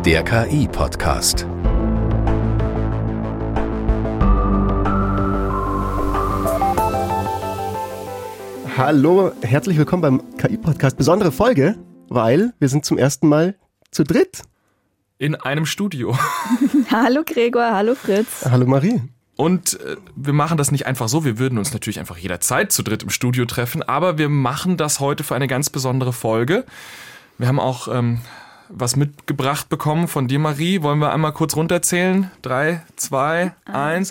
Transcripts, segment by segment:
Der KI-Podcast. Hallo, herzlich willkommen beim KI-Podcast. Besondere Folge, weil wir sind zum ersten Mal zu dritt. In einem Studio. Hallo Gregor, hallo Fritz. Hallo Marie. Und wir machen das nicht einfach so, wir würden uns natürlich einfach jederzeit zu dritt im Studio treffen, aber wir machen das heute für eine ganz besondere Folge. Wir haben auch was mitgebracht bekommen von dir, Marie. Wollen wir einmal kurz runterzählen? 3, 2, 1...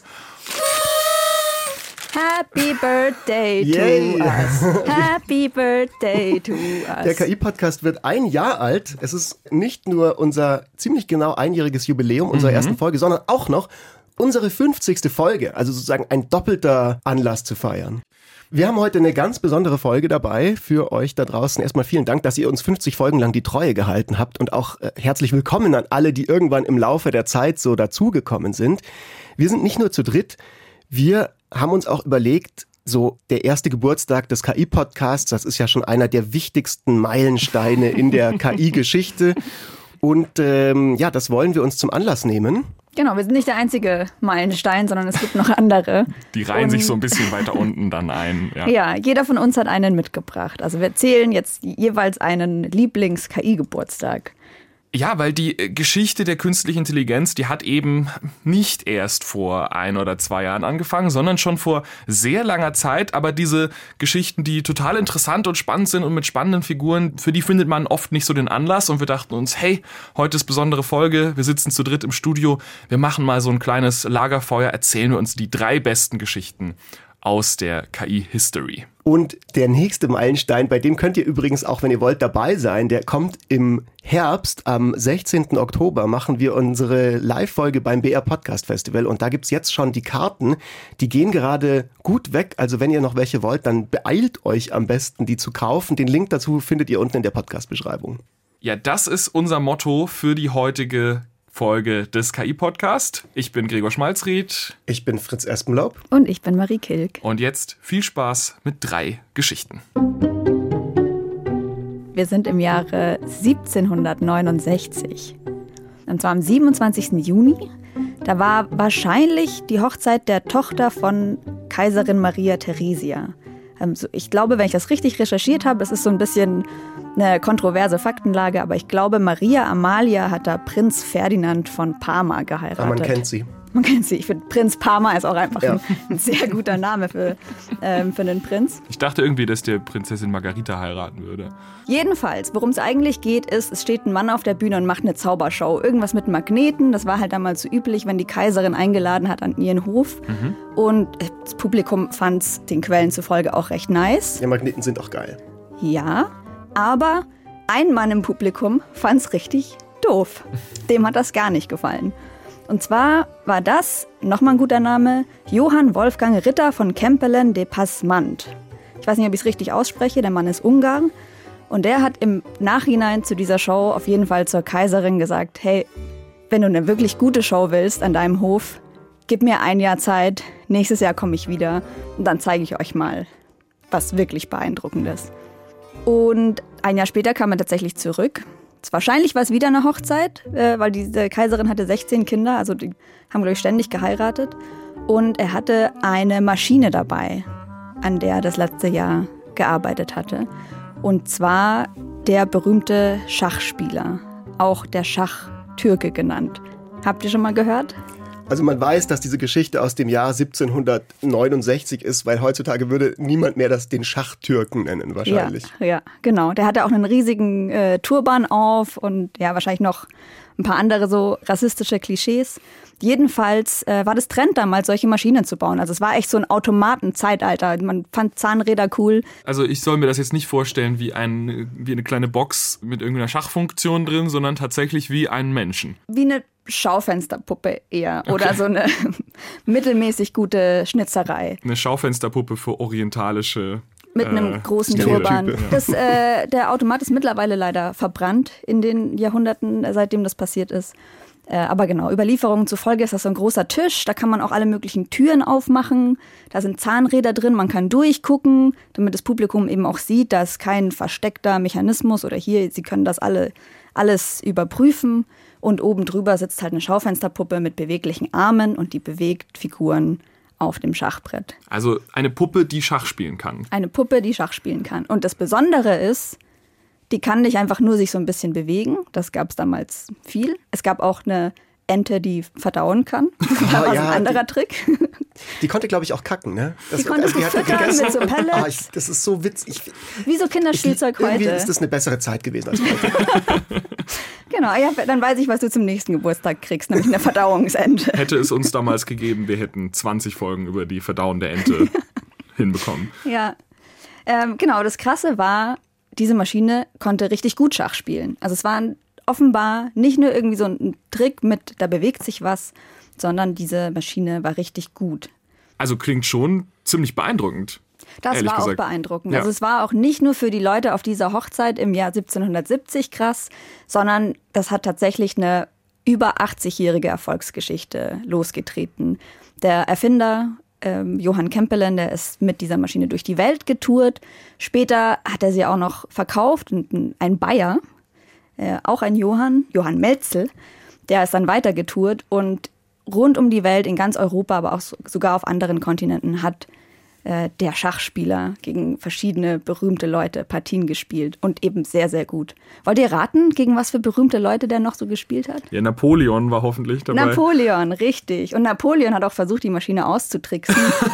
Happy Birthday to us. Happy Birthday to us. Der KI-Podcast wird 1 Jahr alt. Es ist nicht nur unser ziemlich genau einjähriges Jubiläum unserer ersten Folge, sondern auch noch unsere 50. Folge. Also sozusagen ein doppelter Anlass zu feiern. Wir haben heute eine ganz besondere Folge dabei für euch da draußen. Erstmal vielen Dank, dass ihr uns 50 Folgen lang die Treue gehalten habt und auch herzlich willkommen an alle, die irgendwann im Laufe der Zeit so dazugekommen sind. Wir sind nicht nur zu dritt, wir haben uns auch überlegt, so der erste Geburtstag des KI-Podcasts, das ist ja schon einer der wichtigsten Meilensteine in der KI-Geschichte. Und das wollen wir uns zum Anlass nehmen. Genau, wir sind nicht der einzige Meilenstein, sondern es gibt noch andere. Die reihen sich so ein bisschen weiter unten dann ein. Ja, jeder von uns hat einen mitgebracht. Also wir zählen jetzt jeweils einen Lieblings-KI-Geburtstag. Ja, weil die Geschichte der künstlichen Intelligenz, die hat eben nicht erst vor 1 oder 2 Jahren angefangen, sondern schon vor sehr langer Zeit. Aber diese Geschichten, die total interessant und spannend sind und mit spannenden Figuren, für die findet man oft nicht so den Anlass. Und wir dachten uns, hey, heute ist besondere Folge, wir sitzen zu dritt im Studio, wir machen mal so ein kleines Lagerfeuer, erzählen wir uns die 3 besten Geschichten aus der KI-History. Und der nächste Meilenstein, bei dem könnt ihr übrigens auch, wenn ihr wollt, dabei sein, der kommt im Herbst. Am 16. Oktober machen wir unsere Live-Folge beim BR Podcast Festival und da gibt's jetzt schon die Karten, die gehen gerade gut weg. Also wenn ihr noch welche wollt, dann beeilt euch am besten, die zu kaufen. Den Link dazu findet ihr unten in der Podcast-Beschreibung. Ja, das ist unser Motto für die heutige Folge des KI-Podcast. Ich bin Gregor Schmalzried. Ich bin Fritz Espenlaub. Und ich bin Marie Kilk. Und jetzt viel Spaß mit 3 Geschichten. Wir sind im Jahre 1769. Und zwar am 27. Juni. Da war wahrscheinlich die Hochzeit der Tochter von Kaiserin Maria Theresia. Ich glaube, wenn ich das richtig recherchiert habe, das ist so ein bisschen eine kontroverse Faktenlage, aber ich glaube, Maria Amalia hat da Prinz Ferdinand von Parma geheiratet. Aber man kennt sie. Man kennt sie. Ich finde, Prinz Parma ist auch einfach ein sehr guter Name für einen Prinz. Ich dachte irgendwie, dass der Prinzessin Margarita heiraten würde. Jedenfalls, worum es eigentlich geht, ist, es steht ein Mann auf der Bühne und macht eine Zaubershow. Irgendwas mit Magneten, das war halt damals so üblich, wenn die Kaiserin eingeladen hat an ihren Hof. Und das Publikum fand es den Quellen zufolge auch recht nice. Ja, Magneten sind auch geil. Ja, aber ein Mann im Publikum fand es richtig doof. Dem hat das gar nicht gefallen. Und zwar war das, nochmal ein guter Name, Johann Wolfgang Ritter von Kempelen de Passmand. Ich weiß nicht, ob ich es richtig ausspreche, der Mann ist Ungar. Und der hat im Nachhinein zu dieser Show auf jeden Fall zur Kaiserin gesagt, hey, wenn du eine wirklich gute Show willst an deinem Hof, gib mir 1 Jahr Zeit, nächstes Jahr komme ich wieder und dann zeige ich euch mal was wirklich Beeindruckendes. Und 1 Jahr später kam er tatsächlich zurück. Wahrscheinlich war es wieder eine Hochzeit, weil diese Kaiserin hatte 16 Kinder, also die haben, glaube ich, ständig geheiratet. Und er hatte eine Maschine dabei, an der er das letzte Jahr gearbeitet hatte. Und zwar der berühmte Schachspieler, auch der Schachtürke genannt. Habt ihr schon mal gehört? Also man weiß, dass diese Geschichte aus dem Jahr 1769 ist, weil heutzutage würde niemand mehr den Schachtürken nennen wahrscheinlich. Ja, genau. Der hatte auch einen riesigen Turban auf und ja, wahrscheinlich noch ein paar andere so rassistische Klischees. Jedenfalls war das Trend damals, solche Maschinen zu bauen. Also es war echt so ein Automatenzeitalter. Man fand Zahnräder cool. Also ich soll mir das jetzt nicht vorstellen wie eine kleine Box mit irgendeiner Schachfunktion drin, sondern tatsächlich wie einen Menschen. Wie eine Schaufensterpuppe eher. Oder so eine mittelmäßig gute Schnitzerei. Eine Schaufensterpuppe für orientalische mit einem großen Turban. Der Automat ist mittlerweile leider verbrannt in den Jahrhunderten, seitdem das passiert ist. Aber genau, Überlieferungen zufolge ist das so ein großer Tisch, da kann man auch alle möglichen Türen aufmachen, da sind Zahnräder drin, man kann durchgucken, damit das Publikum eben auch sieht, da ist kein versteckter Mechanismus oder hier, sie können das alle alles überprüfen. Und oben drüber sitzt halt eine Schaufensterpuppe mit beweglichen Armen und die bewegt Figuren auf dem Schachbrett. Also eine Puppe, die Schach spielen kann. Eine Puppe, die Schach spielen kann. Und das Besondere ist, die kann nicht einfach nur sich so ein bisschen bewegen. Das gab es damals viel. Es gab auch eine Ente, die verdauen kann. Das war ein anderer Trick. Die konnte, glaube ich, auch kacken, ne? Die konnte gut füttern mit so Pellets. Das ist so witzig. Wie so Kinderspielzeug heute. Irgendwie ist das eine bessere Zeit gewesen als heute. Genau, ja, dann weiß ich, was du zum nächsten Geburtstag kriegst, nämlich eine Verdauungsente. Hätte es uns damals gegeben, wir hätten 20 Folgen über die verdauende Ente hinbekommen. Ja, genau, das Krasse war, diese Maschine konnte richtig gut Schach spielen. Also es war offenbar nicht nur irgendwie so ein Trick mit, da bewegt sich was, sondern diese Maschine war richtig gut. Also klingt schon ziemlich beeindruckend. Das war auch beeindruckend. Ja. Also es war auch nicht nur für die Leute auf dieser Hochzeit im Jahr 1770 krass, sondern das hat tatsächlich eine über 80-jährige Erfolgsgeschichte losgetreten. Der Erfinder Johann Kempelen, der ist mit dieser Maschine durch die Welt getourt. Später hat er sie auch noch verkauft und ein Bayer, auch ein Johann Melzel, der ist dann weiter getourt und rund um die Welt, in ganz Europa, aber auch sogar auf anderen Kontinenten, hat der Schachspieler gegen verschiedene berühmte Leute Partien gespielt und eben sehr, sehr gut. Wollt ihr raten, gegen was für berühmte Leute der noch so gespielt hat? Ja, Napoleon war hoffentlich dabei. Napoleon, richtig. Und Napoleon hat auch versucht, die Maschine auszutricksen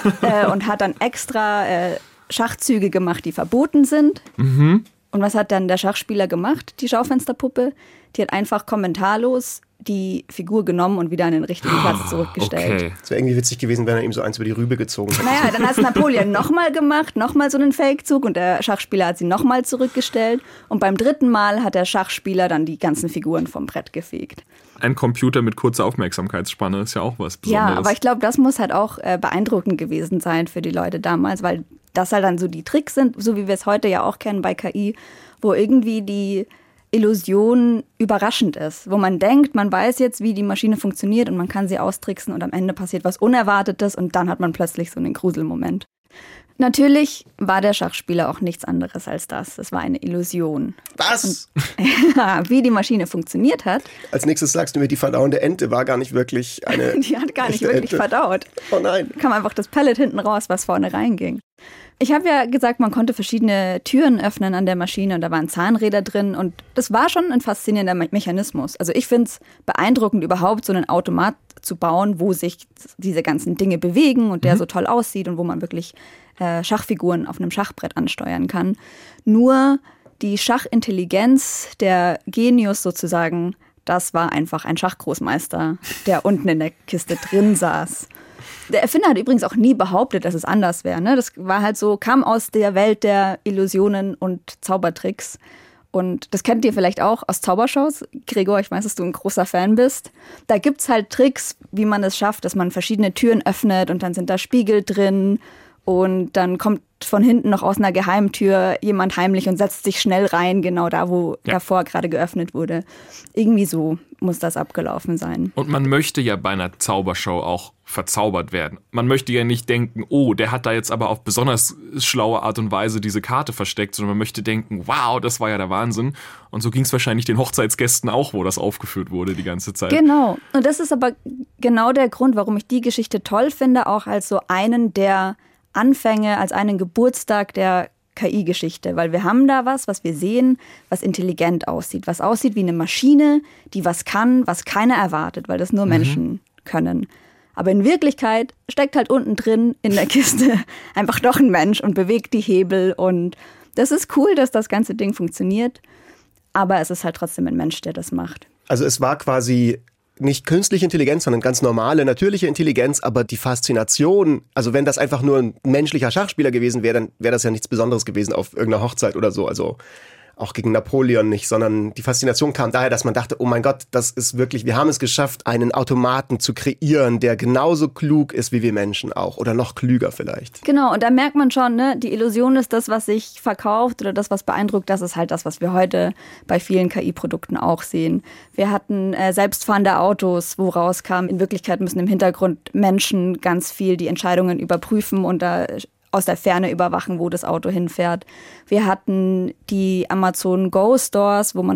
und hat dann extra Schachzüge gemacht, die verboten sind. Mhm. Und was hat dann der Schachspieler gemacht, die Schaufensterpuppe? Die hat einfach kommentarlos die Figur genommen und wieder an den richtigen Platz zurückgestellt. Okay. Es wäre irgendwie witzig gewesen, wenn er ihm so eins über die Rübe gezogen hätte. Naja, dann hat es Napoleon nochmal gemacht, nochmal so einen Feldzug und der Schachspieler hat sie nochmal zurückgestellt. Und beim dritten Mal hat der Schachspieler dann die ganzen Figuren vom Brett gefegt. Ein Computer mit kurzer Aufmerksamkeitsspanne ist ja auch was Besonderes. Ja, aber ich glaube, das muss halt auch beeindruckend gewesen sein für die Leute damals, weil das halt dann so die Tricks sind, so wie wir es heute ja auch kennen bei KI, wo irgendwie die Illusion überraschend ist, wo man denkt, man weiß jetzt, wie die Maschine funktioniert und man kann sie austricksen und am Ende passiert was Unerwartetes und dann hat man plötzlich so einen Gruselmoment. Natürlich war der Schachspieler auch nichts anderes als das. Es war eine Illusion. Was? Und, wie die Maschine funktioniert hat. Als nächstes sagst du mir, die verdauende Ente war gar nicht wirklich eine Die hat gar nicht wirklich Ente. verdaut. Oh nein. Kam einfach das Pellet hinten raus, was vorne reinging. Ich habe ja gesagt, man konnte verschiedene Türen öffnen an der Maschine und da waren Zahnräder drin und das war schon ein faszinierender Mechanismus. Also ich finde es beeindruckend, überhaupt so einen Automat zu bauen, wo sich diese ganzen Dinge bewegen und der so toll aussieht und wo man wirklich Schachfiguren auf einem Schachbrett ansteuern kann. Nur die Schachintelligenz, der Genius sozusagen, das war einfach ein Schachgroßmeister, der unten in der Kiste drin saß. Der Erfinder hat übrigens auch nie behauptet, dass es anders wäre. Ne? Das war halt so, kam aus der Welt der Illusionen und Zaubertricks. Und das kennt ihr vielleicht auch aus Zaubershows. Gregor, ich weiß, dass du ein großer Fan bist. Da gibt's halt Tricks, wie man es schafft, dass man verschiedene Türen öffnet und dann sind da Spiegel drin. Und dann kommt von hinten noch aus einer Geheimtür jemand heimlich und setzt sich schnell rein, genau da, wo davor gerade geöffnet wurde. Irgendwie so muss das abgelaufen sein. Und man möchte ja bei einer Zaubershow auch verzaubert werden. Man möchte ja nicht denken, oh, der hat da jetzt aber auf besonders schlaue Art und Weise diese Karte versteckt, sondern man möchte denken, wow, das war ja der Wahnsinn. Und so ging es wahrscheinlich den Hochzeitsgästen auch, wo das aufgeführt wurde die ganze Zeit. Genau. Und das ist aber genau der Grund, warum ich die Geschichte toll finde, auch als so einen der Anfänge, als einen Geburtstag der KI-Geschichte, weil wir haben da was wir sehen, was intelligent aussieht, was aussieht wie eine Maschine, die was kann, was keiner erwartet, weil das nur Menschen können. Aber in Wirklichkeit steckt halt unten drin in der Kiste einfach doch ein Mensch und bewegt die Hebel und das ist cool, dass das ganze Ding funktioniert, aber es ist halt trotzdem ein Mensch, der das macht. Also es war quasi nicht künstliche Intelligenz, sondern ganz normale, natürliche Intelligenz, aber die Faszination, also wenn das einfach nur ein menschlicher Schachspieler gewesen wäre, dann wäre das ja nichts Besonderes gewesen auf irgendeiner Hochzeit oder so, also auch gegen Napoleon nicht, sondern die Faszination kam daher, dass man dachte, oh mein Gott, das ist wirklich, wir haben es geschafft, einen Automaten zu kreieren, der genauso klug ist wie wir Menschen auch oder noch klüger vielleicht. Genau, und da merkt man schon, ne, die Illusion ist das, was sich verkauft oder das, was beeindruckt, das ist halt das, was wir heute bei vielen KI-Produkten auch sehen. Wir hatten selbstfahrende Autos, wo rauskam, in Wirklichkeit müssen im Hintergrund Menschen ganz viel die Entscheidungen überprüfen und da aus der Ferne überwachen, wo das Auto hinfährt. Wir hatten die Amazon Go Stores, wo man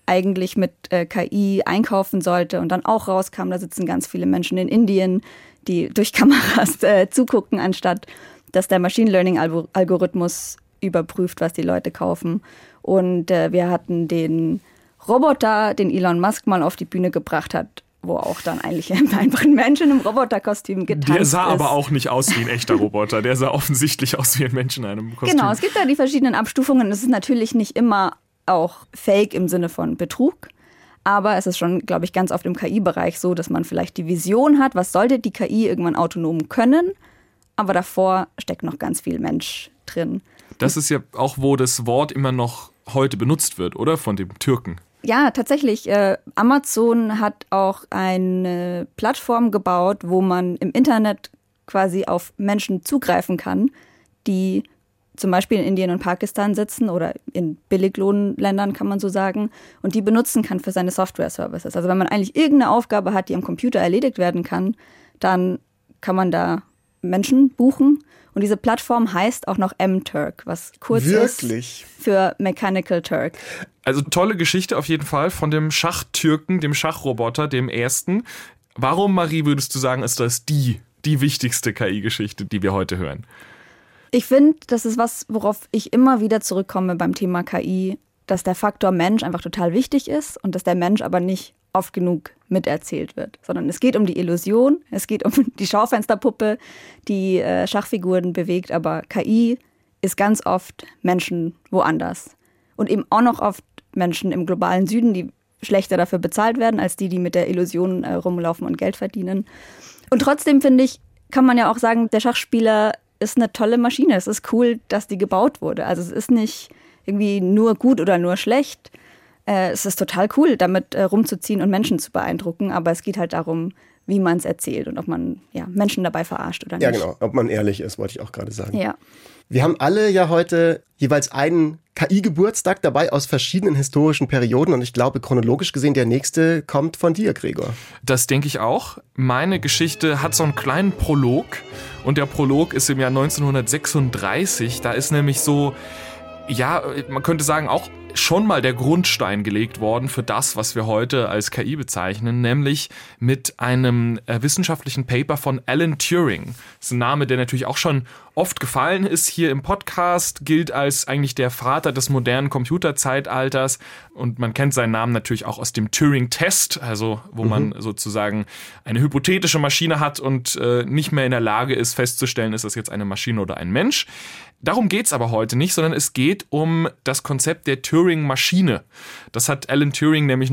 eigentlich mit KI einkaufen sollte und dann auch rauskam, da sitzen ganz viele Menschen in Indien, die durch Kameras zugucken, anstatt dass der Machine Learning-Algorithmus überprüft, was die Leute kaufen. Und wir hatten den Roboter, den Elon Musk mal auf die Bühne gebracht hat, wo auch dann eigentlich einfach ein Mensch in einem Roboterkostüm getanzt ist. Der sah aber auch nicht aus wie ein echter Roboter. Der sah offensichtlich aus wie ein Mensch in einem Kostüm. Genau, es gibt da die verschiedenen Abstufungen. Es ist natürlich nicht immer auch Fake im Sinne von Betrug. Aber es ist schon, glaube ich, ganz oft im KI-Bereich so, dass man vielleicht die Vision hat, was sollte die KI irgendwann autonom können. Aber davor steckt noch ganz viel Mensch drin. Das ist ja auch, wo das Wort immer noch heute benutzt wird, oder? Von dem Türken. Ja, tatsächlich. Amazon hat auch eine Plattform gebaut, wo man im Internet quasi auf Menschen zugreifen kann, die zum Beispiel in Indien und Pakistan sitzen oder in Billiglohnländern, kann man so sagen, und die benutzen kann für seine Software-Services. Also wenn man eigentlich irgendeine Aufgabe hat, die am Computer erledigt werden kann, dann kann man da Menschen buchen. Und diese Plattform heißt auch noch M-Turk, was kurz ist für Mechanical Turk. Also tolle Geschichte auf jeden Fall von dem Schachtürken, dem Schachroboter, dem ersten. Warum, Marie, würdest du sagen, ist das die wichtigste KI-Geschichte, die wir heute hören? Ich finde, das ist was, worauf ich immer wieder zurückkomme beim Thema KI, dass der Faktor Mensch einfach total wichtig ist und dass der Mensch aber nicht oft genug miterzählt wird, sondern es geht um die Illusion, es geht um die Schaufensterpuppe, die Schachfiguren bewegt, aber KI ist ganz oft Menschen woanders und eben auch noch oft Menschen im globalen Süden, die schlechter dafür bezahlt werden, als die mit der Illusion rumlaufen und Geld verdienen. Und trotzdem, finde ich, kann man ja auch sagen, der Schachspieler ist eine tolle Maschine. Es ist cool, dass die gebaut wurde. Also es ist nicht irgendwie nur gut oder nur schlecht. Es ist total cool, damit rumzuziehen und Menschen zu beeindrucken, aber es geht halt darum, wie man es erzählt und ob man Menschen dabei verarscht oder nicht. Ja, genau, ob man ehrlich ist, wollte ich auch gerade sagen. Ja. Wir haben alle ja heute jeweils einen KI-Geburtstag dabei aus verschiedenen historischen Perioden und ich glaube, chronologisch gesehen, der nächste kommt von dir, Gregor. Das denke ich auch. Meine Geschichte hat so einen kleinen Prolog und der Prolog ist im Jahr 1936. Da ist nämlich so, ja, man könnte sagen, auch schon mal der Grundstein gelegt worden für das, was wir heute als KI bezeichnen, nämlich mit einem wissenschaftlichen Paper von Alan Turing. Das ist ein Name, der natürlich auch schon oft gefallen ist hier im Podcast, gilt als eigentlich der Vater des modernen Computerzeitalters und man kennt seinen Namen natürlich auch aus dem Turing-Test, also wo man sozusagen eine hypothetische Maschine hat und nicht mehr in der Lage ist festzustellen, ist das jetzt eine Maschine oder ein Mensch. Darum geht's aber heute nicht, sondern es geht um das Konzept der Turing-Maschine. Das hat Alan Turing nämlich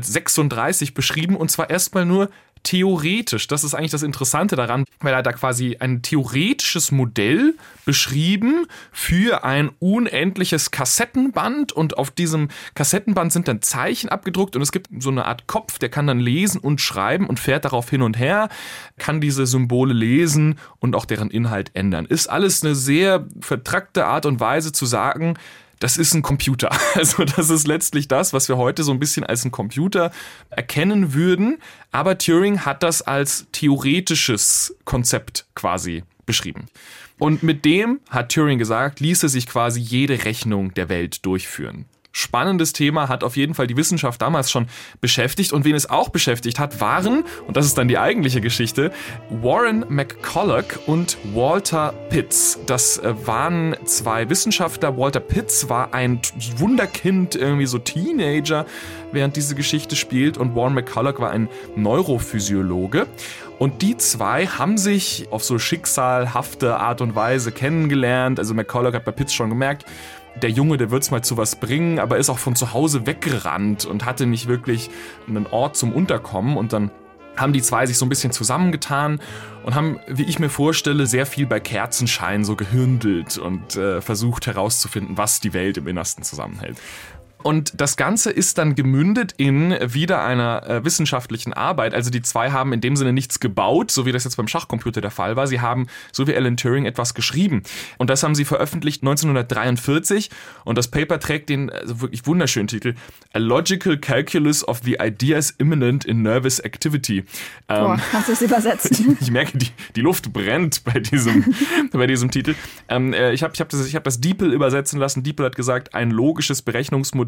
1936 beschrieben und zwar erstmal nur theoretisch. Das ist eigentlich das Interessante daran, weil er da quasi ein theoretisches Modell beschrieben für ein unendliches Kassettenband und auf diesem Kassettenband sind dann Zeichen abgedruckt und es gibt so eine Art Kopf, der kann dann lesen und schreiben und fährt darauf hin und her, kann diese Symbole lesen und auch deren Inhalt ändern. Ist alles eine sehr vertrackte Art und Weise zu sagen, das ist ein Computer. Also das ist letztlich das, was wir heute so ein bisschen als ein Computer erkennen würden. Aber Turing hat das als theoretisches Konzept quasi beschrieben. Und mit dem, hat Turing gesagt, ließe sich quasi jede Rechnung der Welt durchführen. Spannendes Thema, hat auf jeden Fall die Wissenschaft damals schon beschäftigt. Und wen es auch beschäftigt hat, waren, und das ist dann die eigentliche Geschichte, Warren McCulloch und Walter Pitts. Das waren zwei Wissenschaftler. Walter Pitts war ein Wunderkind, irgendwie so Teenager, während diese Geschichte spielt. Und Warren McCulloch war ein Neurophysiologe. Und die zwei haben sich auf so schicksalhafte Art und Weise kennengelernt. Also McCulloch hat bei Pitts schon gemerkt, der Junge, der wird's mal zu was bringen, aber ist auch von zu Hause weggerannt und hatte nicht wirklich einen Ort zum Unterkommen. Und dann haben die zwei sich so ein bisschen zusammengetan und haben, wie ich mir vorstelle, sehr viel bei Kerzenschein so gehirndelt und versucht herauszufinden, was die Welt im Innersten zusammenhält. Und das Ganze ist dann gemündet in wieder einer wissenschaftlichen Arbeit. Also die zwei haben in dem Sinne nichts gebaut, so wie das jetzt beim Schachcomputer der Fall war. Sie haben, so wie Alan Turing, etwas geschrieben. Und das haben sie veröffentlicht 1943. Und das Paper trägt den wirklich wunderschönen Titel A Logical Calculus of the Ideas Imminent in Nervous Activity. Boah, kannst du es übersetzen? Ich merke, die Luft brennt bei diesem Titel. Ich hab das DeepL übersetzen lassen. DeepL hat gesagt, ein logisches Berechnungsmodell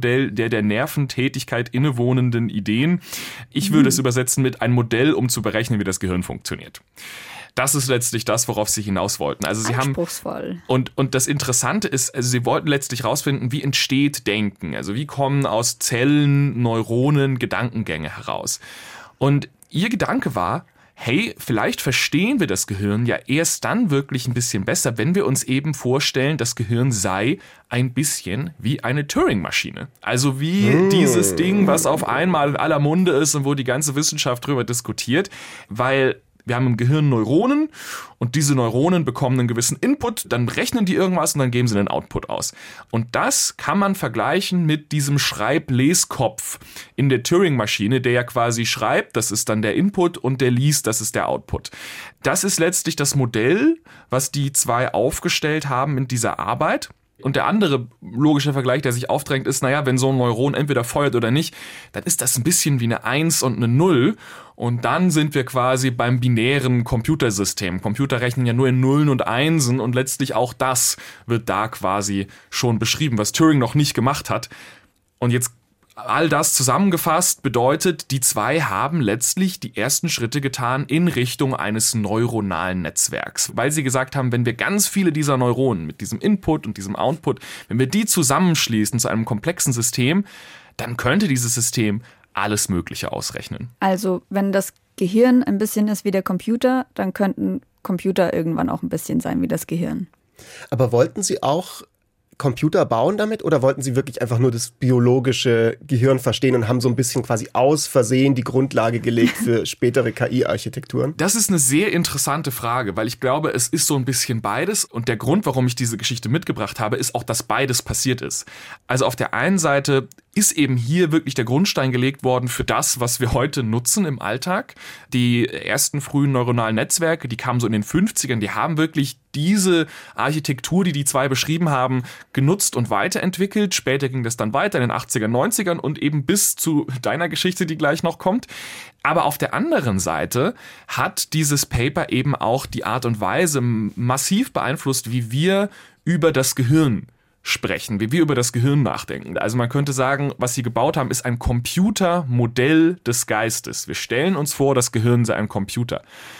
Modell der Nerventätigkeit innewohnenden Ideen. Ich würde es übersetzen mit ein Modell, um zu berechnen, wie das Gehirn funktioniert. Das ist letztlich das, worauf sie hinaus wollten. Also sie Anspruchsvoll. Und das Interessante ist, also sie wollten letztlich rausfinden, wie entsteht Denken? Also wie kommen aus Zellen, Neuronen Gedankengänge heraus? Und ihr Gedanke war, hey, vielleicht verstehen wir das Gehirn ja erst dann wirklich ein bisschen besser, wenn wir uns eben vorstellen, das Gehirn sei ein bisschen wie eine Turing-Maschine. Also wie dieses Ding, was auf einmal in aller Munde ist und wo die ganze Wissenschaft drüber diskutiert, weil wir haben im Gehirn Neuronen und diese Neuronen bekommen einen gewissen Input, dann rechnen die irgendwas und dann geben sie einen Output aus. Und das kann man vergleichen mit diesem Schreib-Leskopf in der Turing-Maschine, der ja quasi schreibt, das ist dann der Input, und der liest, das ist der Output. Das ist letztlich das Modell, was die zwei aufgestellt haben in dieser Arbeit. Und der andere logische Vergleich, der sich aufdrängt, ist, naja, wenn so ein Neuron entweder feuert oder nicht, dann ist das ein bisschen wie eine 1 und eine 0. Und dann sind wir quasi beim binären Computersystem. Computer rechnen ja nur in Nullen und Einsen und letztlich auch das wird da quasi schon beschrieben, was Turing noch nicht gemacht hat. Und jetzt all das zusammengefasst bedeutet, die zwei haben letztlich die ersten Schritte getan in Richtung eines neuronalen Netzwerks. Weil sie gesagt haben, wenn wir ganz viele dieser Neuronen mit diesem Input und diesem Output, wenn wir die zusammenschließen zu einem komplexen System, dann könnte dieses System alles Mögliche ausrechnen. Also wenn das Gehirn ein bisschen ist wie der Computer, dann könnten Computer irgendwann auch ein bisschen sein wie das Gehirn. Aber wollten Sie auch Computer bauen damit oder wollten Sie wirklich einfach nur das biologische Gehirn verstehen und haben so ein bisschen quasi aus Versehen die Grundlage gelegt für spätere KI-Architekturen? Das ist eine sehr interessante Frage, weil ich glaube, es ist so ein bisschen beides. Und der Grund, warum ich diese Geschichte mitgebracht habe, ist auch, dass beides passiert ist. Also auf der einen Seite ist eben hier wirklich der Grundstein gelegt worden für das, was wir heute nutzen im Alltag. Die ersten frühen neuronalen Netzwerke, die kamen so in den 50ern, die haben wirklich diese Architektur, die die zwei beschrieben haben, genutzt und weiterentwickelt. Später ging das dann weiter in den 80ern, 90ern und eben bis zu deiner Geschichte, die gleich noch kommt. Aber auf der anderen Seite hat dieses Paper eben auch die Art und Weise massiv beeinflusst, wie wir über das Gehirn sprechen, wie wir über das Gehirn nachdenken. Also man könnte sagen, was sie gebaut haben, ist ein Computermodell des Geistes. Wir stellen uns vor, das Gehirn sei ein Computer.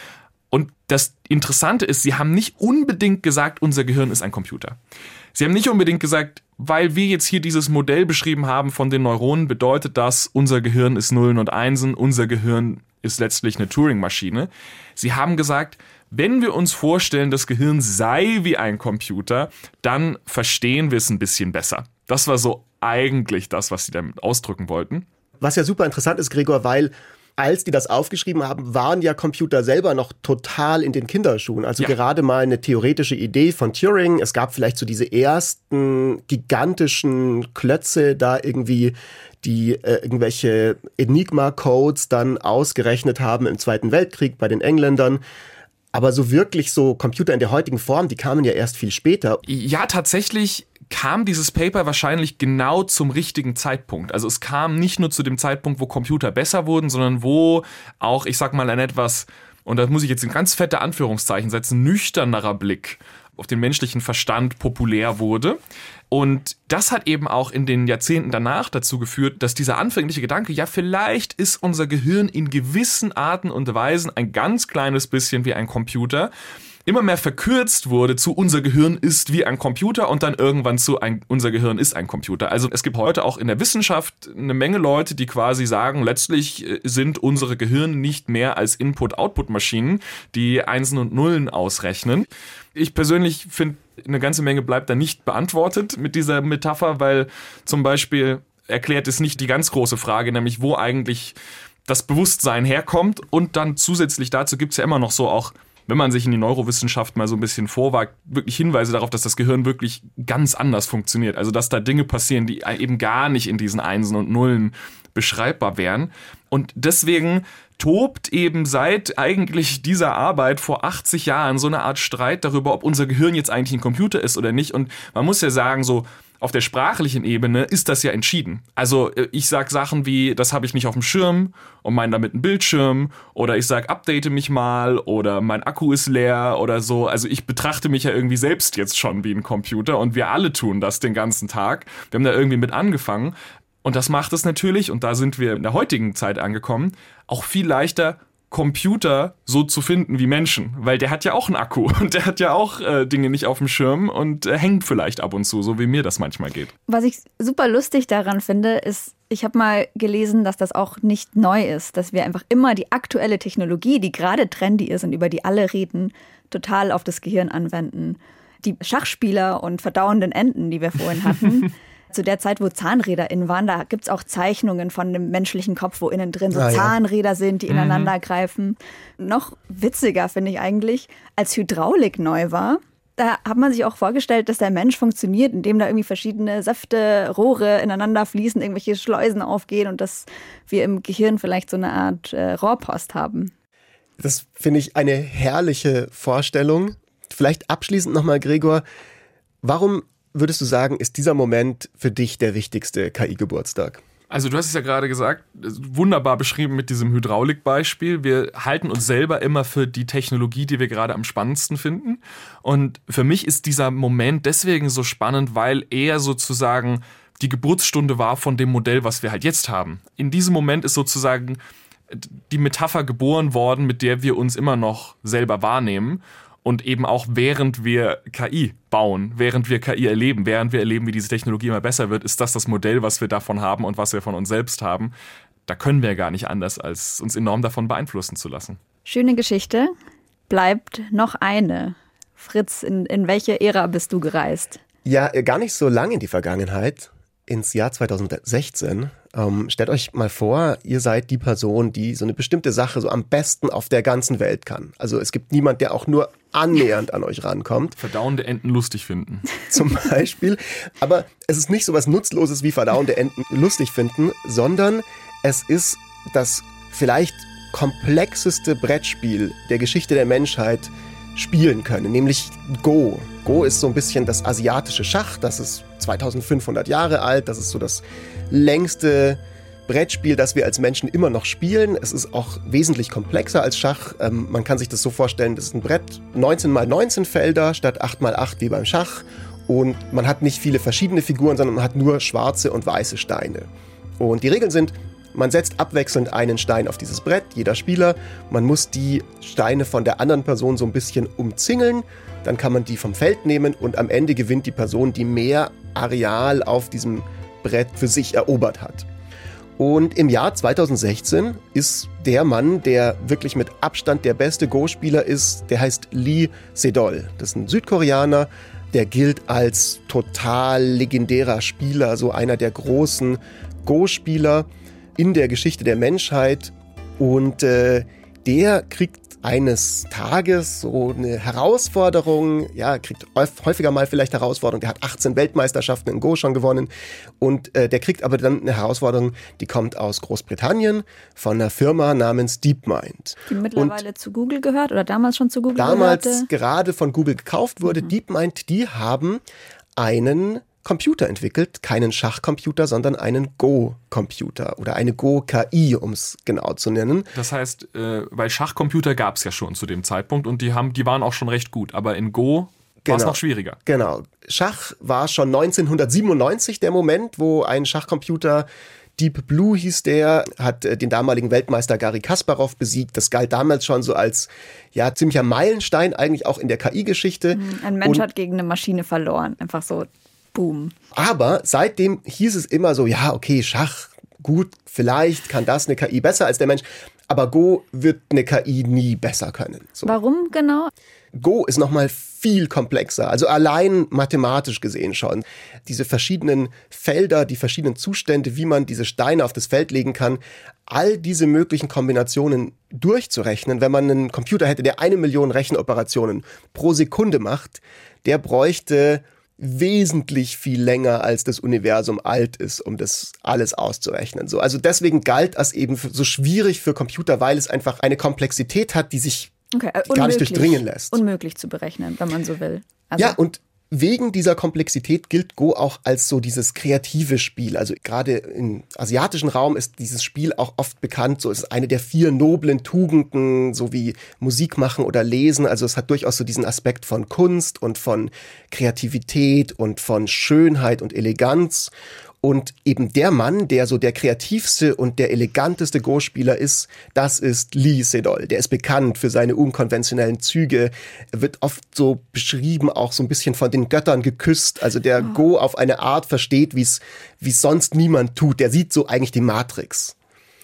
Und das Interessante ist, sie haben nicht unbedingt gesagt, unser Gehirn ist ein Computer. Sie haben nicht unbedingt gesagt, weil wir jetzt hier dieses Modell beschrieben haben von den Neuronen, bedeutet das, unser Gehirn ist Nullen und Einsen, unser Gehirn ist letztlich eine Turing-Maschine. Sie haben gesagt, wenn wir uns vorstellen, das Gehirn sei wie ein Computer, dann verstehen wir es ein bisschen besser. Das war so eigentlich das, was sie damit ausdrücken wollten. Was ja super interessant ist, Gregor, weil als die das aufgeschrieben haben, waren ja Computer selber noch total in den Kinderschuhen. Also gerade mal eine theoretische Idee von Turing. Es gab vielleicht so diese ersten gigantischen Klötze da irgendwie, die irgendwelche Enigma-Codes dann ausgerechnet haben im Zweiten Weltkrieg bei den Engländern. Aber so wirklich so Computer in der heutigen Form, die kamen ja erst viel später. Ja, tatsächlich kam dieses Paper wahrscheinlich genau zum richtigen Zeitpunkt. Also es kam nicht nur zu dem Zeitpunkt, wo Computer besser wurden, sondern wo auch, ich sag mal, ein etwas, und da muss ich jetzt in ganz fette Anführungszeichen setzen, nüchternerer Blick auf den menschlichen Verstand populär wurde. Und das hat eben auch in den Jahrzehnten danach dazu geführt, dass dieser anfängliche Gedanke, ja, vielleicht ist unser Gehirn in gewissen Arten und Weisen ein ganz kleines bisschen wie ein Computer, immer mehr verkürzt wurde zu unser Gehirn ist wie ein Computer und dann irgendwann zu unser Gehirn ist ein Computer. Also es gibt heute auch in der Wissenschaft eine Menge Leute, die quasi sagen, letztlich sind unsere Gehirne nicht mehr als Input-Output-Maschinen, die Einsen und Nullen ausrechnen. Ich persönlich finde, eine ganze Menge bleibt da nicht beantwortet mit dieser Metapher, weil zum Beispiel erklärt es nicht die ganz große Frage, nämlich wo eigentlich das Bewusstsein herkommt. Und dann zusätzlich dazu gibt es ja immer noch so auch, wenn man sich in die Neurowissenschaft mal so ein bisschen vorwagt, wirklich Hinweise darauf, dass das Gehirn wirklich ganz anders funktioniert. Also dass da Dinge passieren, die eben gar nicht in diesen Einsen und Nullen beschreibbar wären. Und deswegen tobt eben seit eigentlich dieser Arbeit vor 80 Jahren so eine Art Streit darüber, ob unser Gehirn jetzt eigentlich ein Computer ist oder nicht. Und man muss ja sagen, so auf der sprachlichen Ebene ist das ja entschieden. Also ich sag Sachen wie, das habe ich nicht auf dem Schirm und meine damit einen Bildschirm, oder ich sag, update mich mal, oder mein Akku ist leer oder so. Also ich betrachte mich ja irgendwie selbst jetzt schon wie ein Computer, und wir alle tun das den ganzen Tag. Wir haben da irgendwie mit angefangen, und das macht es natürlich, und da sind wir in der heutigen Zeit angekommen, auch viel leichter, Computer so zu finden wie Menschen, weil der hat ja auch einen Akku und der hat ja auch Dinge nicht auf dem Schirm und hängt vielleicht ab und zu, so wie mir das manchmal geht. Was ich super lustig daran finde, ist, ich habe mal gelesen, dass das auch nicht neu ist, dass wir einfach immer die aktuelle Technologie, die gerade trendy ist und über die alle reden, total auf das Gehirn anwenden. Die Schachspieler und verdauenden Enten, die wir vorhin hatten, zu der Zeit, wo Zahnräder in waren, da gibt es auch Zeichnungen von dem menschlichen Kopf, wo innen drin so Zahnräder sind, die ineinander greifen. Noch witziger finde ich eigentlich, als Hydraulik neu war, da hat man sich auch vorgestellt, dass der Mensch funktioniert, indem da irgendwie verschiedene Säfte, Rohre ineinander fließen, irgendwelche Schleusen aufgehen und dass wir im Gehirn vielleicht so eine Art Rohrpost haben. Das finde ich eine herrliche Vorstellung. Vielleicht abschließend nochmal, Gregor, warum würdest du sagen, ist dieser Moment für dich der wichtigste KI-Geburtstag? Also du hast es ja gerade gesagt, wunderbar beschrieben mit diesem Hydraulikbeispiel. Wir halten uns selber immer für die Technologie, die wir gerade am spannendsten finden. Und für mich ist dieser Moment deswegen so spannend, weil er sozusagen die Geburtsstunde war von dem Modell, was wir halt jetzt haben. In diesem Moment ist sozusagen die Metapher geboren worden, mit der wir uns immer noch selber wahrnehmen. Und eben auch während wir KI bauen, während wir KI erleben, während wir erleben, wie diese Technologie immer besser wird, ist das Modell, was wir davon haben und was wir von uns selbst haben. Da können wir gar nicht anders, als uns enorm davon beeinflussen zu lassen. Schöne Geschichte. Bleibt noch eine. Fritz, in welche Ära bist du gereist? Ja, gar nicht so lange in die Vergangenheit, ins Jahr 2016. Stellt euch mal vor, ihr seid die Person, die so eine bestimmte Sache so am besten auf der ganzen Welt kann. Also es gibt niemand, der auch nur annähernd an euch rankommt. Verdauende Enten lustig finden. Zum Beispiel. Aber es ist nicht so was Nutzloses wie verdauende Enten lustig finden, sondern es ist das vielleicht komplexeste Brettspiel der Geschichte der Menschheit spielen können, nämlich Go. Go ist so ein bisschen das asiatische Schach, das ist 2500 Jahre alt, das ist so das längste Brettspiel, das wir als Menschen immer noch spielen. Es ist auch wesentlich komplexer als Schach. Man kann sich das so vorstellen, das ist ein Brett, 19x19 Felder statt 8x8 wie beim Schach, und man hat nicht viele verschiedene Figuren, sondern man hat nur schwarze und weiße Steine. Und die Regeln sind: Man setzt abwechselnd einen Stein auf dieses Brett, jeder Spieler. Man muss die Steine von der anderen Person so ein bisschen umzingeln. Dann kann man die vom Feld nehmen und am Ende gewinnt die Person, die mehr Areal auf diesem Brett für sich erobert hat. Und im Jahr 2016 ist der Mann, der wirklich mit Abstand der beste Go-Spieler ist, der heißt Lee Sedol. Das ist ein Südkoreaner, der gilt als total legendärer Spieler, so einer der großen Go-Spieler in der Geschichte der Menschheit, und der kriegt eines Tages so eine Herausforderung, ja, kriegt häufiger mal vielleicht Herausforderungen, der hat 18 Weltmeisterschaften in Go schon gewonnen, und der kriegt aber dann eine Herausforderung, die kommt aus Großbritannien von einer Firma namens DeepMind. Die mittlerweile zu Google gehört oder damals schon zu Google gehörte? Damals gerade von Google gekauft wurde. DeepMind, die haben einen Computer entwickelt, keinen Schachcomputer, sondern einen Go-Computer oder eine Go-KI, um es genau zu nennen. Das heißt, weil Schachcomputer gab es ja schon zu dem Zeitpunkt und die waren auch schon recht gut, aber in Go war es noch schwieriger. Genau. Schach war schon 1997 der Moment, wo ein Schachcomputer, Deep Blue hieß der, hat den damaligen Weltmeister Garry Kasparov besiegt. Das galt damals schon so als ziemlicher Meilenstein eigentlich auch in der KI-Geschichte. Ein Mensch hat gegen eine Maschine verloren, einfach so. Boom. Aber seitdem hieß es immer so, ja, okay, Schach, gut, vielleicht kann das eine KI besser als der Mensch, aber Go wird eine KI nie besser können. So. Warum genau? Go ist nochmal viel komplexer, also allein mathematisch gesehen schon. Diese verschiedenen Felder, die verschiedenen Zustände, wie man diese Steine auf das Feld legen kann, all diese möglichen Kombinationen durchzurechnen, wenn man einen Computer hätte, der 1 Million Rechenoperationen pro Sekunde macht, der bräuchte wesentlich viel länger, als das Universum alt ist, um das alles auszurechnen. So, also deswegen galt das eben so schwierig für Computer, weil es einfach eine Komplexität hat, die sich gar nicht durchdringen lässt. Unmöglich zu berechnen, wenn man so will. Also ja, und wegen dieser Komplexität gilt Go auch als so dieses kreative Spiel. Also gerade im asiatischen Raum ist dieses Spiel auch oft bekannt. So, es ist eine der 4 noblen Tugenden, so wie Musik machen oder lesen. Also es hat durchaus so diesen Aspekt von Kunst und von Kreativität und von Schönheit und Eleganz. Und eben der Mann, der so der kreativste und der eleganteste Go-Spieler ist, das ist Lee Sedol. Der ist bekannt für seine unkonventionellen Züge. Er wird oft so beschrieben, auch so ein bisschen von den Göttern geküsst. Also der Go auf eine Art versteht, wie es sonst niemand tut. Der sieht so eigentlich die Matrix.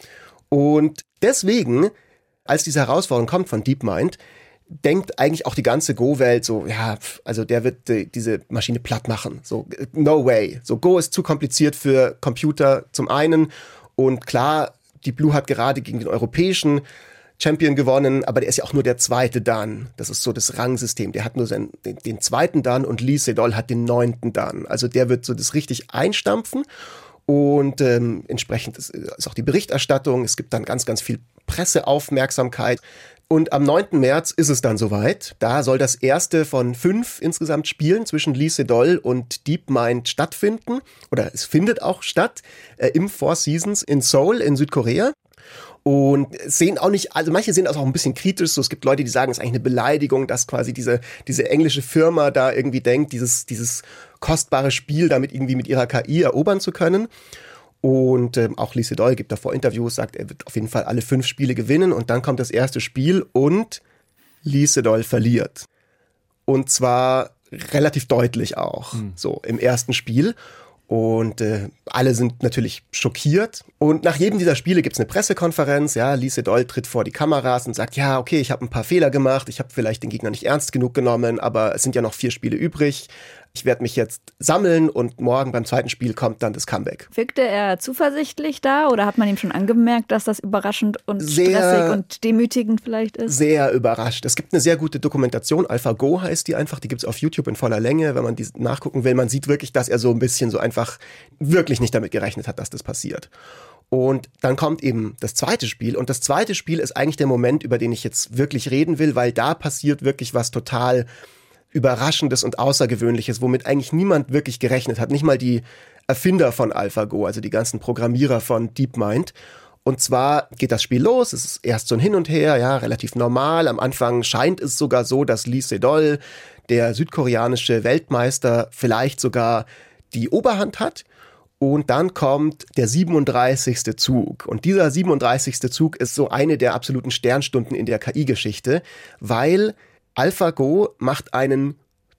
Und deswegen, als diese Herausforderung kommt von DeepMind, denkt eigentlich auch die ganze Go-Welt so, ja, also der wird diese Maschine platt machen. So, no way. So, Go ist zu kompliziert für Computer zum einen. Und klar, Deep Blue hat gerade gegen den europäischen Champion gewonnen, aber der ist ja auch nur der 2. Dan. Das ist so das Rangsystem. Der hat nur den 2. Dan und Lee Sedol hat den 9. Dan. Also der wird so das richtig einstampfen. Und entsprechend ist auch die Berichterstattung. Es gibt dann ganz, ganz viel Presseaufmerksamkeit. Und am 9. März ist es dann soweit. Da soll das erste von 5 insgesamt Spielen zwischen Lee Sedol und DeepMind stattfinden. Oder es findet auch statt im Four Seasons in Seoul in Südkorea. Und sehen auch nicht, also manche sehen das auch ein bisschen kritisch. So, es gibt Leute, die sagen, es ist eigentlich eine Beleidigung, dass quasi diese englische Firma da irgendwie denkt, dieses kostbare Spiel damit irgendwie mit ihrer KI erobern zu können. Und auch Lee Sedol gibt davor Interviews, sagt, er wird auf jeden Fall alle 5 Spiele gewinnen. Und dann kommt das erste Spiel und Lee Sedol verliert. Und zwar relativ deutlich auch, so im ersten Spiel. Und alle sind natürlich schockiert. Und nach jedem dieser Spiele gibt's eine Pressekonferenz. Ja, Lee Sedol tritt vor die Kameras und sagt, ja, okay, ich habe ein paar Fehler gemacht. Ich habe vielleicht den Gegner nicht ernst genug genommen, aber es sind ja noch 4 Spiele übrig. Ich werde mich jetzt sammeln und morgen beim zweiten Spiel kommt dann das Comeback. Wirkte er zuversichtlich da oder hat man ihm schon angemerkt, dass das überraschend und stressig und demütigend vielleicht ist? Sehr überrascht. Es gibt eine sehr gute Dokumentation, AlphaGo heißt die einfach, die gibt's auf YouTube in voller Länge, wenn man die nachgucken will. Man sieht wirklich, dass er so ein bisschen so einfach wirklich nicht damit gerechnet hat, dass das passiert. Und dann kommt eben das zweite Spiel. Und das zweite Spiel ist eigentlich der Moment, über den ich jetzt wirklich reden will, weil da passiert wirklich was total Überraschendes und Außergewöhnliches, womit eigentlich niemand wirklich gerechnet hat. Nicht mal die Erfinder von AlphaGo, also die ganzen Programmierer von DeepMind. Und zwar geht das Spiel los, es ist erst so ein Hin und Her, ja, relativ normal. Am Anfang scheint es sogar so, dass Lee Sedol, der südkoreanische Weltmeister, vielleicht sogar die Oberhand hat. Und dann kommt der 37. Zug. Und dieser 37. Zug ist so eine der absoluten Sternstunden in der KI-Geschichte, weil AlphaGo macht einen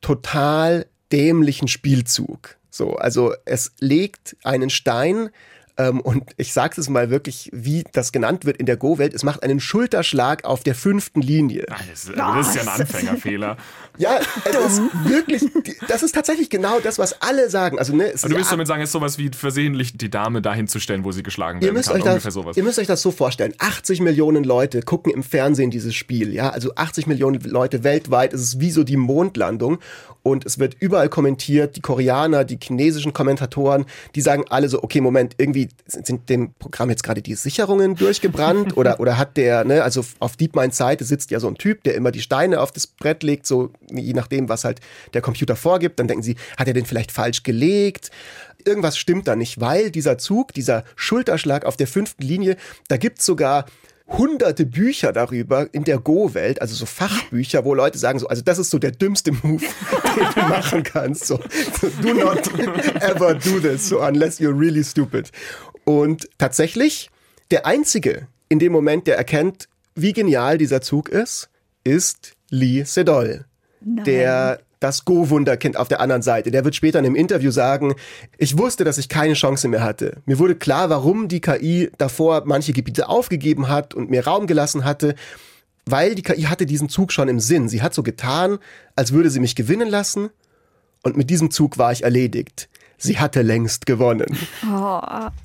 total dämlichen Spielzug. So, also es legt einen Stein und ich sage es mal wirklich, wie das genannt wird in der Go-Welt, es macht einen Schulterschlag auf der 5. Linie. Das ist ja ein Anfängerfehler. Ja, es ist wirklich, das ist tatsächlich genau das, was alle sagen. Also, ne, du willst damit sagen, es ist sowas wie versehentlich die Dame dahin zu stellen, wo sie geschlagen werden kann. Ihr müsst euch das so vorstellen. 80 Millionen Leute gucken im Fernsehen dieses Spiel. Ja, also 80 Millionen Leute weltweit. Es ist wie so die Mondlandung. Und es wird überall kommentiert. Die Koreaner, die chinesischen Kommentatoren, die sagen alle so, okay, Moment, irgendwie sind dem Programm jetzt gerade die Sicherungen durchgebrannt oder hat der, ne, also auf DeepMinds Seite sitzt ja so ein Typ, der immer die Steine auf das Brett legt, so je nachdem, was halt der Computer vorgibt. Dann denken sie, hat er den vielleicht falsch gelegt? Irgendwas stimmt da nicht, weil dieser Zug, dieser Schulterschlag auf der 5. Linie, da gibt's sogar hunderte Bücher darüber in der Go-Welt, also so Fachbücher, wo Leute sagen so, also das ist so der dümmste Move, den du machen kannst. So, do not ever do this, so unless you're really stupid. Und tatsächlich, der Einzige in dem Moment, der erkennt, wie genial dieser Zug ist Lee Sedol. Nein. Der das Go-Wunderkind auf der anderen Seite. Der wird später in einem Interview sagen, ich wusste, dass ich keine Chance mehr hatte. Mir wurde klar, warum die KI davor manche Gebiete aufgegeben hat und mir Raum gelassen hatte, weil die KI hatte diesen Zug schon im Sinn. Sie hat so getan, als würde sie mich gewinnen lassen und mit diesem Zug war ich erledigt. Sie hatte längst gewonnen. Oh.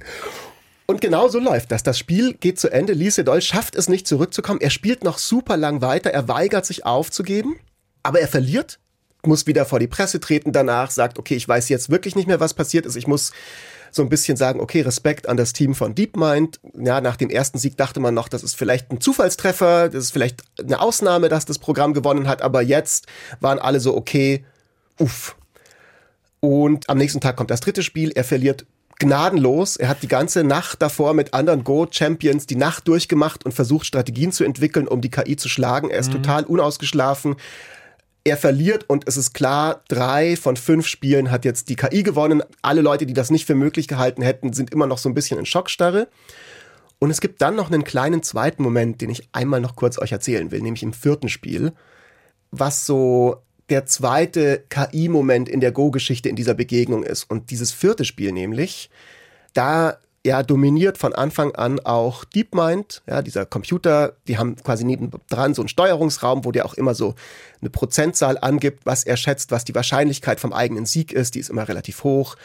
Und genau so läuft das. Das Spiel geht zu Ende. Lee Sedol schafft es nicht zurückzukommen. Er spielt noch super lang weiter. Er weigert sich aufzugeben, aber er verliert. Muss wieder vor die Presse treten danach, sagt, okay, ich weiß jetzt wirklich nicht mehr, was passiert ist. Ich muss so ein bisschen sagen, okay, Respekt an das Team von DeepMind. Ja, nach dem ersten Sieg dachte man noch, das ist vielleicht ein Zufallstreffer, das ist vielleicht eine Ausnahme, dass das Programm gewonnen hat, aber jetzt waren alle so, okay, Und am nächsten Tag kommt das dritte Spiel. Er verliert gnadenlos. Er hat die ganze Nacht davor mit anderen Go-Champions die Nacht durchgemacht und versucht, Strategien zu entwickeln, um die KI zu schlagen. Er ist total unausgeschlafen. Er verliert und es ist klar, 3 von 5 Spielen hat jetzt die KI gewonnen. Alle Leute, die das nicht für möglich gehalten hätten, sind immer noch so ein bisschen in Schockstarre. Und es gibt dann noch einen kleinen zweiten Moment, den ich einmal noch kurz euch erzählen will, nämlich im 4. Spiel, was so der zweite KI-Moment in der Go-Geschichte in dieser Begegnung ist. Und dieses 4. Spiel nämlich, da dominiert von Anfang an auch DeepMind, dieser Computer, die haben quasi nebendran so einen Steuerungsraum, wo der auch immer so eine Prozentzahl angibt, was er schätzt, was die Wahrscheinlichkeit vom eigenen Sieg ist. Die ist immer relativ hoch,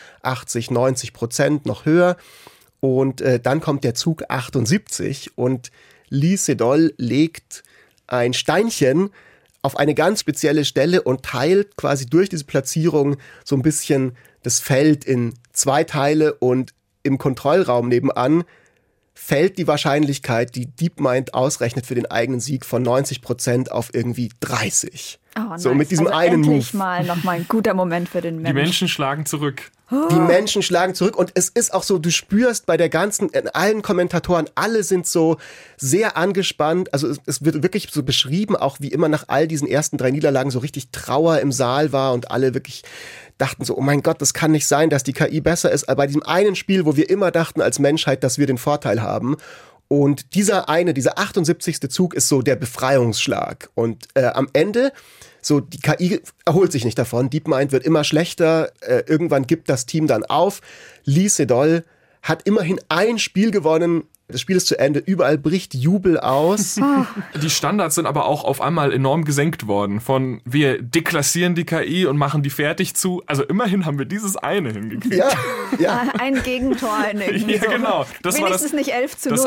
80-90%, noch höher. Und dann kommt der Zug 78 und Lee Sedol legt ein Steinchen auf eine ganz spezielle Stelle und teilt quasi durch diese Platzierung so ein bisschen das Feld in 2 Teile und im Kontrollraum nebenan fällt die Wahrscheinlichkeit, die DeepMind ausrechnet für den eigenen Sieg von 90% auf irgendwie 30. Oh, so nice. mit diesem also einen endlich Move. mal nochmal ein guter Moment für den Menschen. Die Menschen schlagen zurück. Die Menschen schlagen zurück und es ist auch so, du spürst bei allen Kommentatoren, alle sind so sehr angespannt. Also es wird wirklich so beschrieben, auch wie immer nach all diesen ersten 3 Niederlagen so richtig Trauer im Saal war und alle wirklich dachten so, oh mein Gott, das kann nicht sein, dass die KI besser ist. Aber bei diesem einen Spiel, wo wir immer dachten als Menschheit, dass wir den Vorteil haben. Und dieser 78. Zug ist so der Befreiungsschlag. Und am Ende, so die KI erholt sich nicht davon. DeepMind wird immer schlechter. Irgendwann gibt das Team dann auf. Lee Sedol hat immerhin ein Spiel gewonnen. Das Spiel ist zu Ende. Überall bricht Jubel aus. Die Standards sind aber auch auf einmal enorm gesenkt worden. Von wir deklassieren die KI und machen die fertig zu. Also immerhin haben wir dieses eine hingekriegt. Ja. Ein Gegentor in irgendwie Ja, genau. Das wenigstens war nicht 11:0. das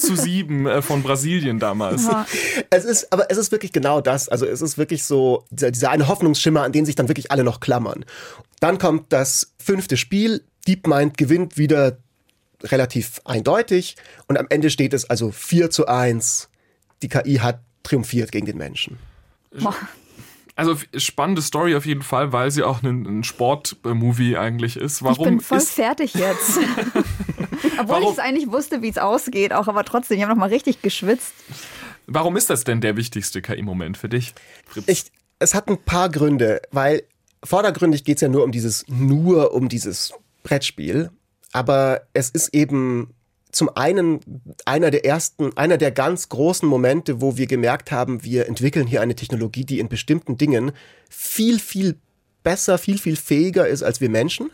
1:7 von Brasilien damals. Ja. Es ist wirklich genau das. Also es ist wirklich so dieser eine Hoffnungsschimmer, an den sich dann wirklich alle noch klammern. Dann kommt das 5. Spiel. DeepMind gewinnt wieder relativ eindeutig und am Ende steht es also 4:1. Die KI hat triumphiert gegen den Menschen. Also spannende Story auf jeden Fall, weil sie auch ein Sportmovie eigentlich ist. Ich bin voll fertig jetzt. Obwohl ich es eigentlich wusste, wie es ausgeht, auch aber trotzdem, ich habe noch mal richtig geschwitzt. Warum ist das denn der wichtigste KI-Moment für dich, Fritz? Es hat ein paar Gründe, weil vordergründig geht es ja nur um dieses Brettspiel. Aber es ist eben zum einen einer der ganz großen Momente, wo wir gemerkt haben, wir entwickeln hier eine Technologie, die in bestimmten Dingen viel, viel besser, viel, viel fähiger ist als wir Menschen.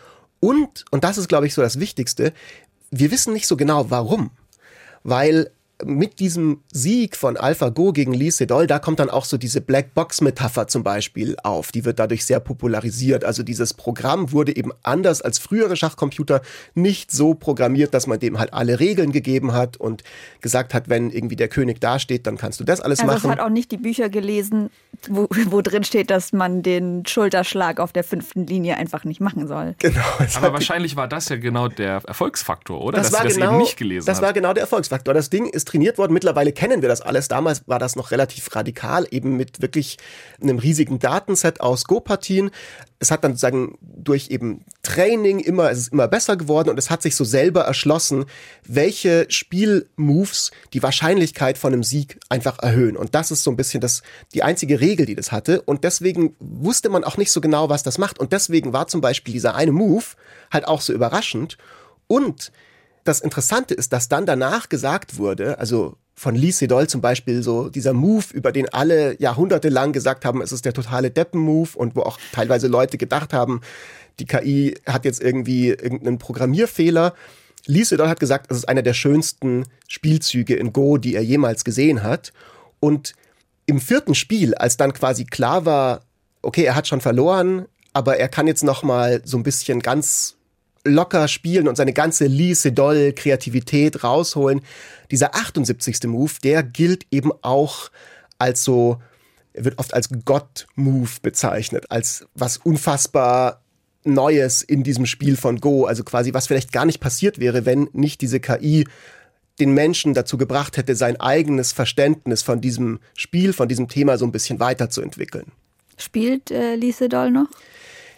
Und das ist, glaube ich, so das Wichtigste, wir wissen nicht so genau, warum. Weil mit diesem Sieg von AlphaGo gegen Lee Sedol, da kommt dann auch so diese Blackbox-Metapher zum Beispiel auf. Die wird dadurch sehr popularisiert. Also dieses Programm wurde eben anders als frühere Schachcomputer nicht so programmiert, dass man dem halt alle Regeln gegeben hat und gesagt hat, wenn irgendwie der König dasteht, dann kannst du das alles machen. Also es hat auch nicht die Bücher gelesen, wo drin steht, dass man den Schulterschlag auf der 5. Linie einfach nicht machen soll. Genau. Aber wahrscheinlich war das ja genau der Erfolgsfaktor, oder? Das eben nicht gelesen Das war genau der Erfolgsfaktor. Das Ding ist trainiert worden. Mittlerweile kennen wir das alles. Damals war das noch relativ radikal, eben mit wirklich einem riesigen Datenset aus Go-Partien. Es hat dann sozusagen durch eben Training es ist immer besser geworden und es hat sich so selber erschlossen, welche Spielmoves die Wahrscheinlichkeit von einem Sieg einfach erhöhen. Und das ist so ein bisschen die einzige Regel, die das hatte. Und deswegen wusste man auch nicht so genau, was das macht. Und deswegen war zum Beispiel dieser eine Move halt auch so überraschend. Und das Interessante ist, dass dann danach gesagt wurde, also von Lee Sedol zum Beispiel, so dieser Move, über den alle jahrhundertelang gesagt haben, es ist der totale Deppen-Move und wo auch teilweise Leute gedacht haben, die KI hat jetzt irgendwie irgendeinen Programmierfehler. Lee Sedol hat gesagt, es ist einer der schönsten Spielzüge in Go, die er jemals gesehen hat. Und im 4. Spiel, als dann quasi klar war, okay, er hat schon verloren, aber er kann jetzt noch mal so ein bisschen ganz locker spielen und seine ganze Lee Sedol Kreativität rausholen. Dieser 78. Move, der gilt eben auch als er wird oft als Gott-Move bezeichnet, als was unfassbar Neues in diesem Spiel von Go, also quasi was vielleicht gar nicht passiert wäre, wenn nicht diese KI den Menschen dazu gebracht hätte, sein eigenes Verständnis von diesem Spiel, von diesem Thema so ein bisschen weiterzuentwickeln. Spielt Lee Sedol noch?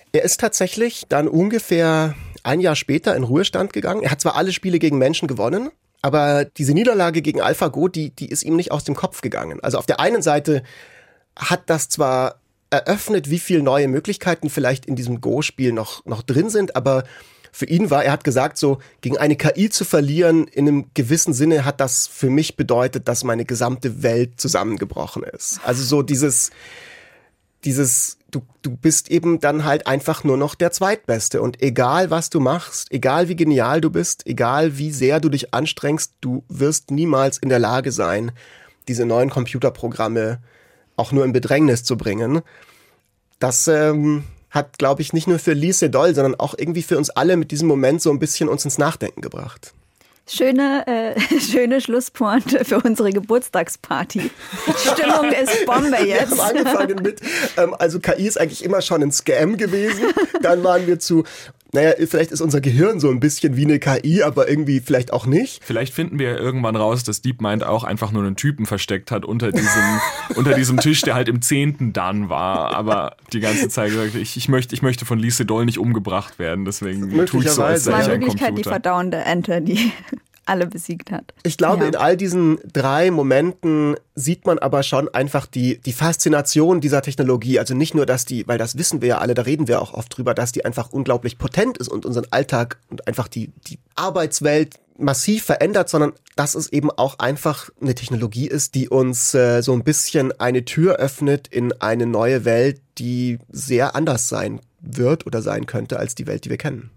Er ist tatsächlich dann ungefähr ein Jahr später in Ruhestand gegangen. Er hat zwar alle Spiele gegen Menschen gewonnen, aber diese Niederlage gegen AlphaGo, die ist ihm nicht aus dem Kopf gegangen. Also auf der einen Seite hat das zwar eröffnet, wie viele neue Möglichkeiten vielleicht in diesem Go-Spiel noch drin sind, aber für ihn er hat gesagt, so gegen eine KI zu verlieren, in einem gewissen Sinne hat das für mich bedeutet, dass meine gesamte Welt zusammengebrochen ist. Also so dieses, du bist eben dann halt einfach nur noch der Zweitbeste und egal was du machst, egal wie genial du bist, egal wie sehr du dich anstrengst, du wirst niemals in der Lage sein, diese neuen Computerprogramme auch nur in Bedrängnis zu bringen. Das hat, glaube ich, nicht nur für Lee Sedol, sondern auch irgendwie für uns alle mit diesem Moment so ein bisschen uns ins Nachdenken gebracht. Schöne Schlusspointe für unsere Geburtstagsparty. Stimmung ist Bombe jetzt. Wir haben angefangen mit, also KI ist eigentlich immer schon ein Scam gewesen. Dann waren wir zu, vielleicht ist unser Gehirn so ein bisschen wie eine KI, aber irgendwie vielleicht auch nicht. Vielleicht finden wir irgendwann raus, dass DeepMind auch einfach nur einen Typen versteckt hat unter diesem Tisch, der halt im 10. Dan war, aber die ganze Zeit gesagt, ich möchte von Lee Sedol nicht umgebracht werden, deswegen tue ich so, als sei ich ein Computer. Möglichkeit die verdauende Ente, die alle besiegt hat. Ich glaube, in all diesen 3 Momenten sieht man aber schon einfach die Faszination dieser Technologie. Also nicht nur, dass weil das wissen wir ja alle, da reden wir auch oft drüber, dass die einfach unglaublich potent ist und unseren Alltag und einfach die Arbeitswelt massiv verändert, sondern dass es eben auch einfach eine Technologie ist, die uns so ein bisschen eine Tür öffnet in eine neue Welt, die sehr anders sein wird oder sein könnte als die Welt, die wir kennen.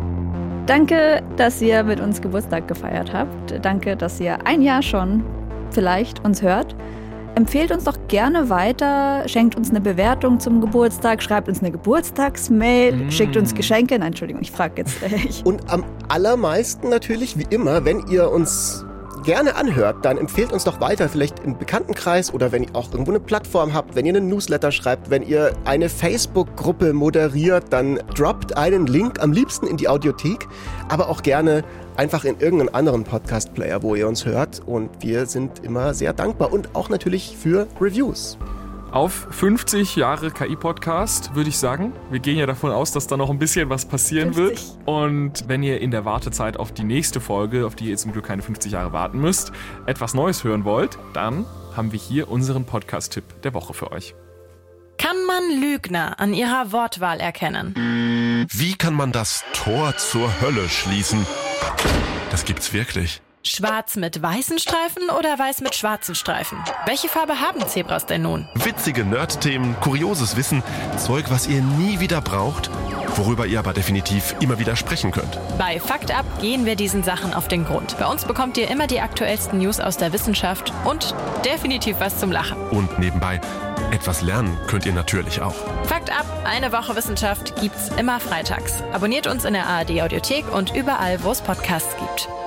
Danke, dass ihr mit uns Geburtstag gefeiert habt. Danke, dass ihr ein Jahr schon vielleicht uns hört. Empfehlt uns doch gerne weiter, schenkt uns eine Bewertung zum Geburtstag, schreibt uns eine Geburtstagsmail, schickt uns Geschenke. Nein, Entschuldigung, ich frage jetzt. Und am allermeisten natürlich, wie immer, wenn ihr uns gerne anhört, dann empfehlt uns doch weiter, vielleicht im Bekanntenkreis oder wenn ihr auch irgendwo eine Plattform habt, wenn ihr einen Newsletter schreibt, wenn ihr eine Facebook-Gruppe moderiert, dann droppt einen Link, am liebsten in die Audiothek, aber auch gerne einfach in irgendeinen anderen Podcast-Player, wo ihr uns hört und wir sind immer sehr dankbar und auch natürlich für Reviews. Auf 50 Jahre KI-Podcast würde ich sagen. Wir gehen ja davon aus, dass da noch ein bisschen was passieren 50. Wird. Und wenn ihr in der Wartezeit auf die nächste Folge, auf die ihr zum Glück keine 50 Jahre warten müsst, etwas Neues hören wollt, dann haben wir hier unseren Podcast-Tipp der Woche für euch. Kann man Lügner an ihrer Wortwahl erkennen? Wie kann man das Tor zur Hölle schließen? Das gibt's wirklich. Schwarz mit weißen Streifen oder weiß mit schwarzen Streifen? Welche Farbe haben Zebras denn nun? Witzige Nerd-Themen, kurioses Wissen, Zeug, was ihr nie wieder braucht, worüber ihr aber definitiv immer wieder sprechen könnt. Bei Fakt Up gehen wir diesen Sachen auf den Grund. Bei uns bekommt ihr immer die aktuellsten News aus der Wissenschaft und definitiv was zum Lachen. Und nebenbei, etwas lernen könnt ihr natürlich auch. Fakt Up, eine Woche Wissenschaft gibt's immer freitags. Abonniert uns in der ARD Audiothek und überall, wo es Podcasts gibt.